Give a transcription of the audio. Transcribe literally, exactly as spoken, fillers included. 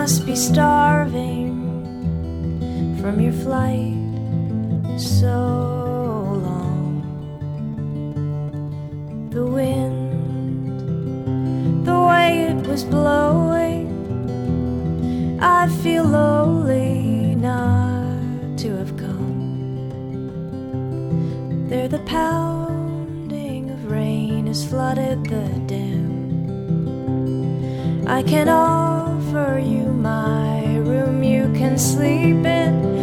must be starving from your flight so long. The wind, the way it was blowing, I feel lonely not to have come. There the pounding of rain has flooded the dam. I can offer you my room you can sleep in.